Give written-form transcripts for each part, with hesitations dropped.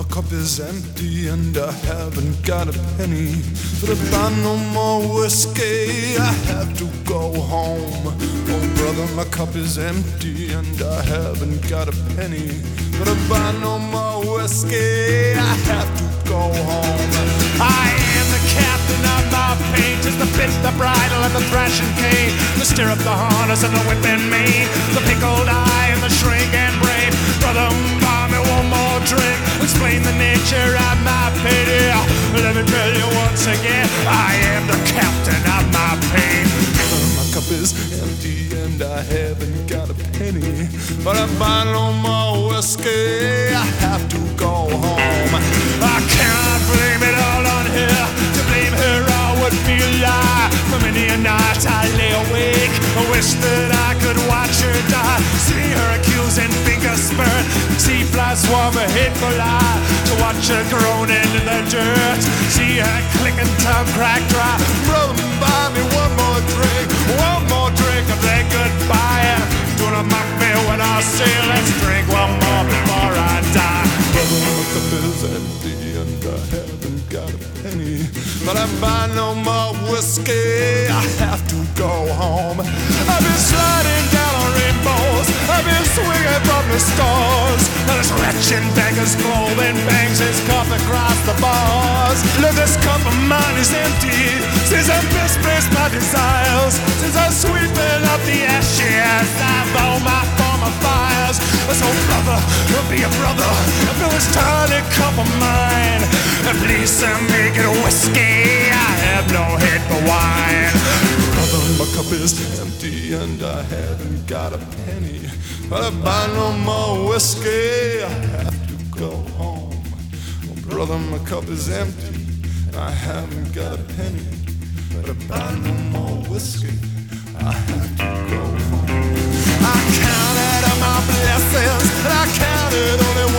cup is empty and I haven't got a penny. But to buy no more whiskey, I have to go home. Oh brother, my cup is empty and I haven't got a penny. But to buy no more whiskey, I have to go home. I am the captain of my pain, just the bit, the bridle, and the thrashing cane, the stirrup, the harness, and the whip and mane, the pickled eye and the shrink and brain. Brother, buy me one more drink, explain the nature of my pity. Let me tell you once again, I am the captain of my pain. My cup is empty and I haven't got a penny. But I buy no more whiskey, I have to go home. I cannot blame it all on her. To blame her all would be a lie. For many a night I lay awake, I wish that I could watch her die. See her accusing finger spurt, see flies swarm a hateful lie. To watch her groaning in the dirt, see her clicking tongue crack dry. Brother, buy me one more drink of that goodbye. Do not mock me when I say let's drink one more before I die. Brother, my cup is empty and I haven't got a penny. But I buy no more whiskey, I have to go home. I've been sliding down on rainbows, I've been swinging from the stars. Now this wretched beggar's clothing bangs his cup across the bars. Look, this cup of mine is empty since I've misplaced my desires. Since I'm sweeping up the ashes of all my former fires. So brother, be a brother, fill this tiny cup of mine, and please make it whiskey, I have no head for wine. Brother, my cup is empty and I haven't got a penny. But I buy no more whiskey, I have to go home. Oh, brother, my cup is empty and I haven't got a penny. But I buy no more whiskey, I have to go home. I counted all my blessings and I counted only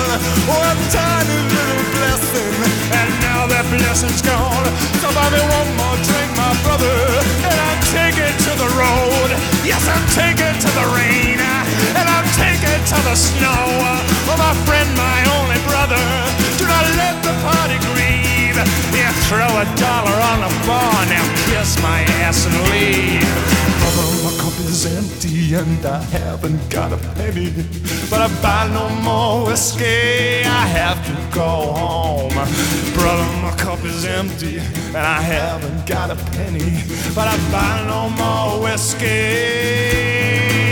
one tiny little blessing, and now that blessing's gone. So buy me one more drink, my brother, and I'm taking to the road. Yes, I'm taking to the rain, and I'm taking to the snow. Oh, my friend, my only brother, do not let the party grieve. Yeah, throw $1 on the bar, now kiss my ass and leave. Brother, my cup is empty and I haven't got a penny. But I buy no more whiskey, I have to go home. Brother, my cup is empty and I haven't got a penny. But I buy no more whiskey.